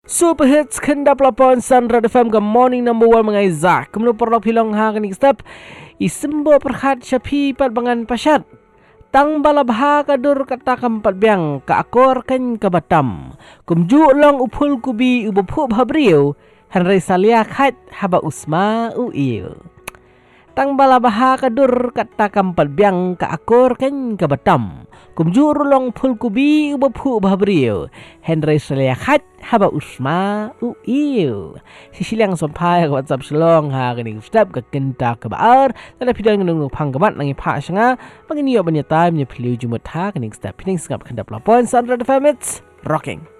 Super hits kenda pelapon Sunra FM ke morning number 1 mengai Zak. Kemudian perlu pilong ha kenik step. Isembo perhat syapi pat bangan pasyat. Tang balabha kadur kata kampat biang ka akor kan ke batam. Kumju long upul kubi ubupu bhabriu. Henry salia khat haba usma uil. Tang balabha kadur kata kampat biang ka akor kan ke batam. Kumju long pul kubi ubupu bhabriu. Henry salia khat haba usma uil. Sisilang sampai ke WhatsApp selong ha kenik step ke kenta ke baar. Tanda pidang nung panggamat nangi pa sanga. Panginiyo banya time nya piliu jumut ha kenik step. Pining sengap kenda pelapon Sunra FM it's rocking.